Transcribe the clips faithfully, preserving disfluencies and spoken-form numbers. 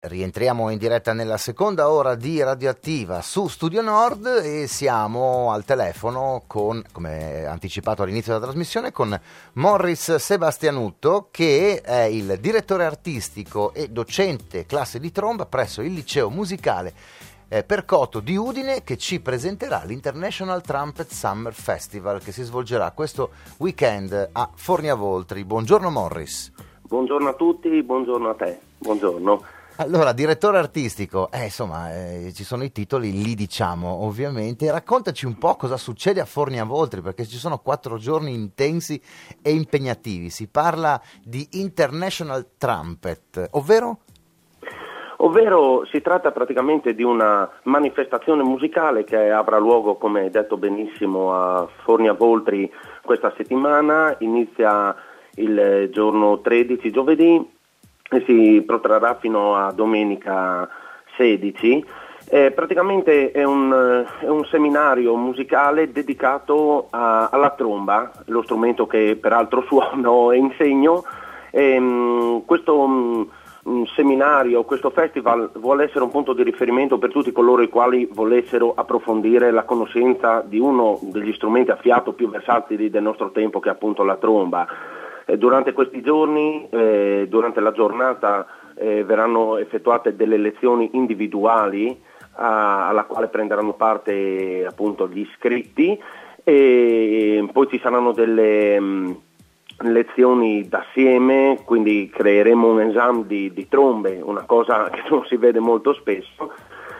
Rientriamo in diretta nella seconda ora di Radioattiva su Studio Nord e siamo al telefono con, come anticipato all'inizio della trasmissione, con Morris Sebastianutto, che è il direttore artistico e docente classe di tromba presso il liceo musicale eh, Percotto di Udine, che ci presenterà l'International Trumpet Summer Festival che si svolgerà questo weekend a Forniavoltri. Buongiorno Morris. Buongiorno a tutti, buongiorno a te, buongiorno. Allora, direttore artistico, eh, insomma, eh, ci sono i titoli, li diciamo ovviamente. Raccontaci un po' cosa succede a Forniavoltri, perché ci sono quattro giorni intensi e impegnativi. Si parla di International Trumpet, ovvero? Ovvero si tratta praticamente di una manifestazione musicale che avrà luogo, come detto benissimo, a Forniavoltri questa settimana. Inizia il giorno tredici, giovedì, e si protrarrà fino a domenica sedici. Eh, praticamente è un, è un seminario musicale dedicato a, alla tromba, lo strumento che peraltro suono e insegno. E, mh, questo mh, seminario, questo festival vuole essere un punto di riferimento per tutti coloro i quali volessero approfondire la conoscenza di uno degli strumenti a fiato più versatili del nostro tempo, che è appunto la tromba. Durante questi giorni, eh, durante la giornata, eh, verranno effettuate delle lezioni individuali a, alla quale prenderanno parte appunto gli iscritti, e poi ci saranno delle mh, lezioni d'assieme, quindi creeremo un esame di, di trombe, una cosa che non si vede molto spesso,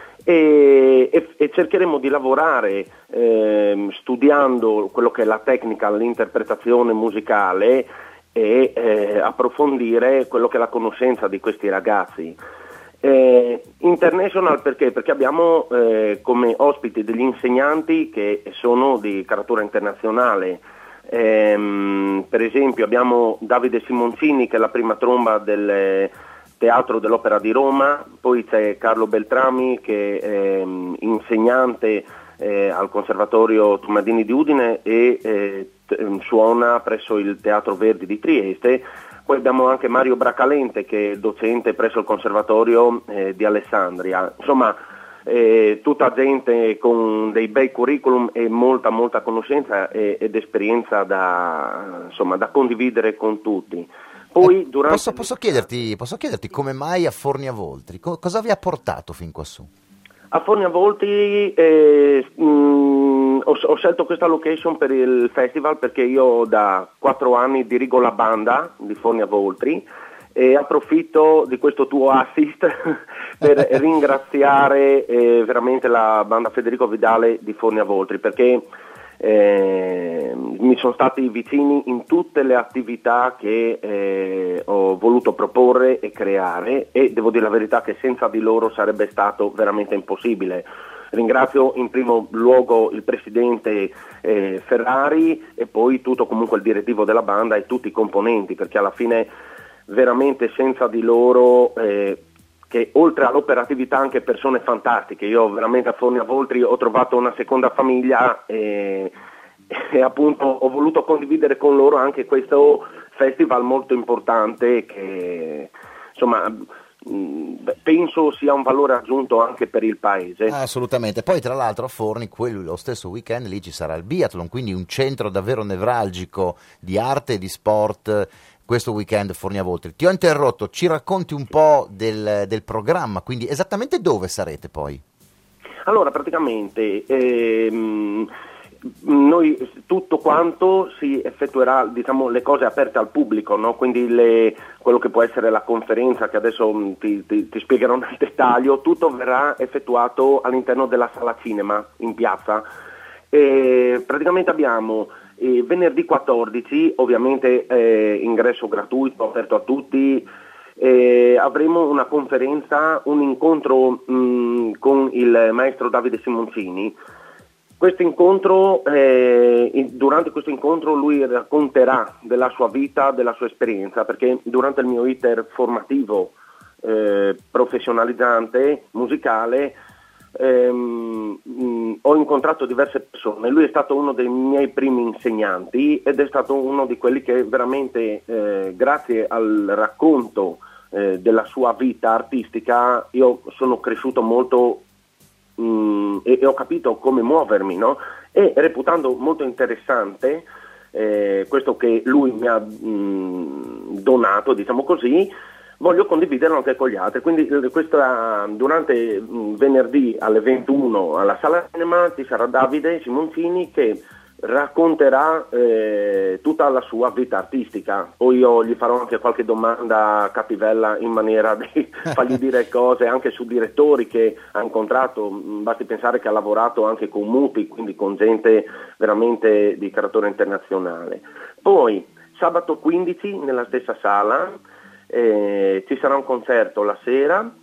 e, e, e cercheremo di lavorare eh, studiando quello che è la tecnica, l'interpretazione musicale, e eh, approfondire quello che è la conoscenza di questi ragazzi. Eh, international perché? Perché abbiamo eh, come ospiti degli insegnanti che sono di caratura internazionale. Eh, per esempio abbiamo Davide Simoncini, che è la prima tromba del Teatro dell'Opera di Roma, poi c'è Carlo Beltrami, che è eh, insegnante eh, al Conservatorio Tomadini di Udine e eh, suona presso il Teatro Verdi di Trieste. Poi abbiamo anche Mario Bracalente, che è docente presso il Conservatorio eh, di Alessandria. Insomma, eh, tutta gente con dei bei curriculum e molta molta conoscenza e, ed esperienza da, insomma, da condividere con tutti. Poi, eh, durante posso, posso, chiederti, posso chiederti come mai a Forniavoltri? Co- cosa vi ha portato fin quassù? A Forniavoltri eh, mh, ho, ho scelto questa location per il festival perché io da quattro anni dirigo la banda di Forniavoltri e approfitto di questo tuo assist per ringraziare eh, veramente la banda Federico Vidale di Forniavoltri, perché eh, mi sono stati vicini in tutte le attività che eh, ho voluto proporre e creare, e devo dire la verità che senza di loro sarebbe stato veramente impossibile. Ringrazio in primo luogo il presidente eh, Ferrari e poi tutto comunque il direttivo della banda e tutti i componenti, perché alla fine veramente senza di loro eh, che oltre all'operatività anche persone fantastiche. Io veramente a Forniavoltri ho trovato una seconda famiglia e, e appunto ho voluto condividere con loro anche questo festival molto importante che insomma mh, penso sia un valore aggiunto anche per il paese. Ah, assolutamente. Poi tra l'altro a Forni quello, lo stesso weekend lì ci sarà il biathlon, quindi un centro davvero nevralgico di arte e di sport questo weekend Forniavoltri. Ti ho interrotto, ci racconti un po' del, del programma, quindi esattamente dove sarete poi? Allora praticamente ehm, noi tutto quanto si effettuerà, diciamo, le cose aperte al pubblico, no? Quindi le, quello che può essere la conferenza che adesso ti, ti, ti spiegherò nel dettaglio, tutto verrà effettuato all'interno della sala cinema in piazza. E praticamente abbiamo eh, venerdì quattordici, ovviamente eh, ingresso gratuito, aperto a tutti. Eh, avremo una conferenza, un incontro mh, con il maestro Davide Simoncini. Questo incontro, eh, durante questo incontro lui racconterà della sua vita, della sua esperienza, perché durante il mio iter formativo eh, professionalizzante, musicale, ehm, mh, ho incontrato diverse persone. Lui è stato uno dei miei primi insegnanti ed è stato uno di quelli che veramente, eh, grazie al racconto eh, della sua vita artistica, io sono cresciuto molto mh, e, e ho capito come muovermi, no? E reputando molto interessante eh, questo che lui mi ha mh, donato, diciamo così, voglio condividerlo anche con gli altri. Quindi questa, durante mh, venerdì alle ventuno alla Sala Cinema ci sarà Davide Simoncini che racconterà eh, tutta la sua vita artistica. Poi io gli farò anche qualche domanda a cattivella in maniera di fargli dire cose anche su direttori che ha incontrato. Basti pensare che ha lavorato anche con Muti, quindi con gente veramente di carattere internazionale. Poi sabato quindici nella stessa sala eh, ci sarà un concerto la sera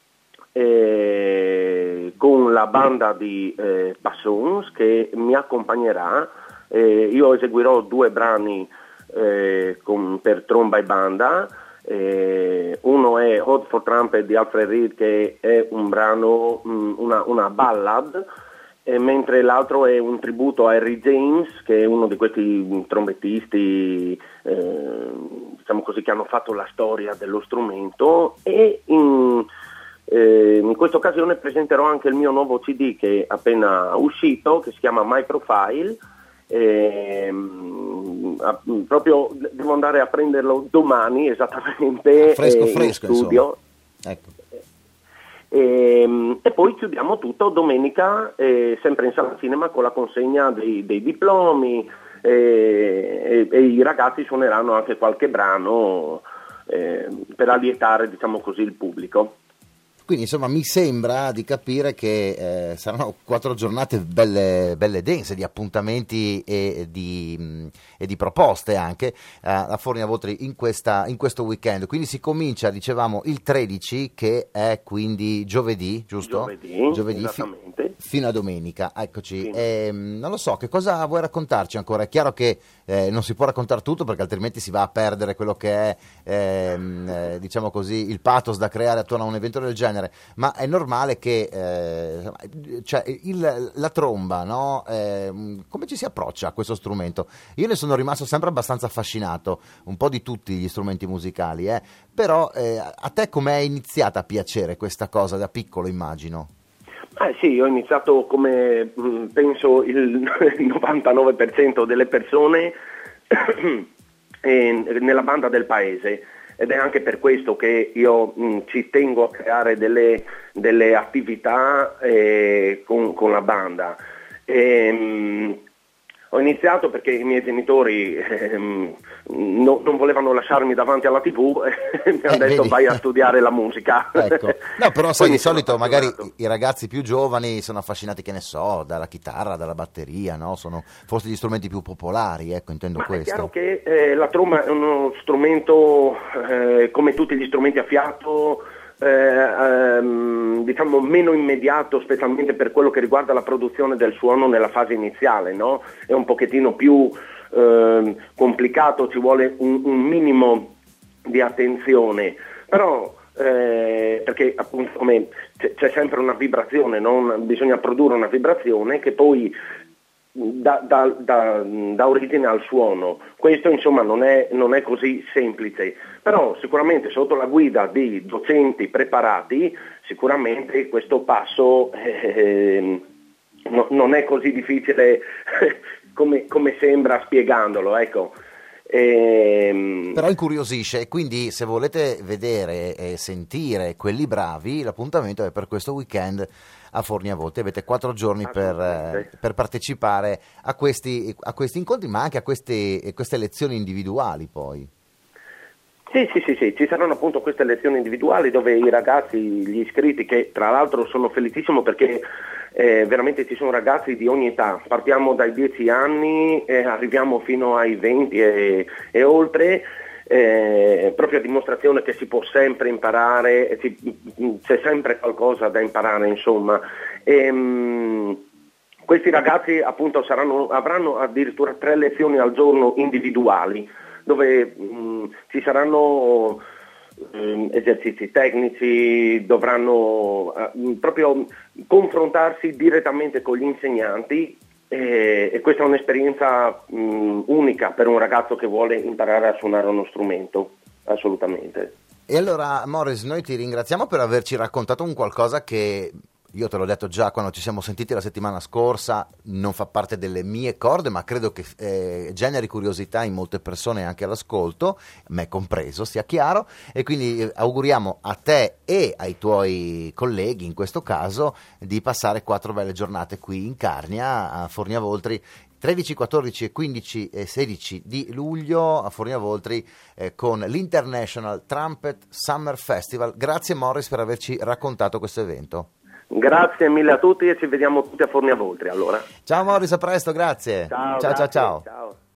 Eh, con la banda di eh, Passons che mi accompagnerà. Eh, io eseguirò due brani eh, con, per tromba e banda. Eh, uno è Hot for Trumpet di Alfred Reed, che è un brano, mh, una, una ballad, eh, mentre l'altro è un tributo a Harry James, che è uno di questi trombettisti eh, diciamo così, che hanno fatto la storia dello strumento. E in Eh, in questa occasione presenterò anche il mio nuovo C D che è appena uscito, che si chiama My Profile. Eh, a, proprio devo andare a prenderlo domani esattamente, fresco, eh, fresco, in studio. Ecco. E, e poi chiudiamo tutto domenica eh, sempre in Sala Cinema con la consegna dei, dei diplomi eh, e, e i ragazzi suoneranno anche qualche brano eh, per allietare, diciamo così, il pubblico. Quindi insomma mi sembra di capire che eh, saranno quattro giornate belle, belle dense di appuntamenti e di, mh, e di proposte anche eh, a Fornia Votri in, questa, in questo weekend. Quindi si comincia, dicevamo, il tredici, che è quindi giovedì, giusto? Giovedì, giovedì esattamente. Fi- fino a domenica, eccoci. Sì. E, non lo so, che cosa vuoi raccontarci ancora? È chiaro che eh, non si può raccontare tutto perché altrimenti si va a perdere quello che è, ehm, eh, diciamo così, il pathos da creare attorno a un evento del genere. Ma è normale che eh, cioè il, la tromba, no? Eh, come ci si approccia a questo strumento? Io ne sono rimasto sempre abbastanza affascinato, un po' di tutti gli strumenti musicali, eh? Però eh, a te com'è iniziata a piacere questa cosa da piccolo, immagino? Eh sì, ho iniziato come mh, penso il novantanove per cento delle persone eh, nella banda del paese. Ed è anche per questo che io mh, ci tengo a creare delle, delle attività eh, con, con la banda. E, mh, ho iniziato perché i miei genitori eh, no, non volevano lasciarmi davanti alla tivù e mi hanno Eh, detto vedi? vai a studiare la musica. Ecco. No, però sai, Quindi di sono solito magari appassionato. i ragazzi più giovani sono affascinati, che ne so, dalla chitarra, dalla batteria, no? Sono forse gli strumenti più popolari, ecco, intendo Ma questo. è chiaro che eh, la tromba è uno strumento, eh, come tutti gli strumenti a fiato, eh, ehm, diciamo meno immediato, specialmente per quello che riguarda la produzione del suono nella fase iniziale, no? È un pochettino più eh, complicato, ci vuole un, un minimo di attenzione, però eh, perché appunto come c'è, c'è sempre una vibrazione, no? Una, bisogna produrre una vibrazione che poi Da, da, da, da origine al suono. Questo insomma non è, non è così semplice, però sicuramente sotto la guida di docenti preparati sicuramente questo passo eh, no, non è così difficile come, come sembra spiegandolo, ecco. E, però incuriosisce, e quindi se volete vedere e sentire quelli bravi, l'appuntamento è per questo weekend a Fornia Votri. Avete quattro giorni per, eh, per partecipare a questi, a questi incontri, ma anche a questi, queste lezioni individuali poi. Sì, sì, sì, sì, ci saranno appunto queste lezioni individuali dove i ragazzi, gli iscritti, che tra l'altro sono felicissimo perché eh, veramente ci sono ragazzi di ogni età, partiamo dai dieci anni e arriviamo fino ai venti e, e oltre, eh, proprio a dimostrazione che si può sempre imparare, si, c'è sempre qualcosa da imparare, insomma. E, mh, questi ragazzi appunto saranno, avranno addirittura tre lezioni al giorno individuali, dove mh, ci saranno mh, esercizi tecnici, dovranno uh, proprio confrontarsi direttamente con gli insegnanti e, e questa è un'esperienza mh, unica per un ragazzo che vuole imparare a suonare uno strumento, assolutamente. E allora Morris, noi ti ringraziamo per averci raccontato un qualcosa che, io te l'ho detto già quando ci siamo sentiti la settimana scorsa, non fa parte delle mie corde, ma credo che eh, generi curiosità in molte persone anche all'ascolto, me compreso, sia chiaro, e quindi eh, auguriamo a te e ai tuoi colleghi, in questo caso, di passare quattro belle giornate qui in Carnia, a Forniavoltri, tredici, quattordici, quindici e sedici di luglio a Forniavoltri eh, con l'International Trumpet Summer Festival. Grazie Morris per averci raccontato questo evento. Grazie mille a tutti e ci vediamo tutti a Forniavoltri allora. Ciao Morris, a presto, grazie. Ciao, ciao, grazie, ciao. ciao. ciao.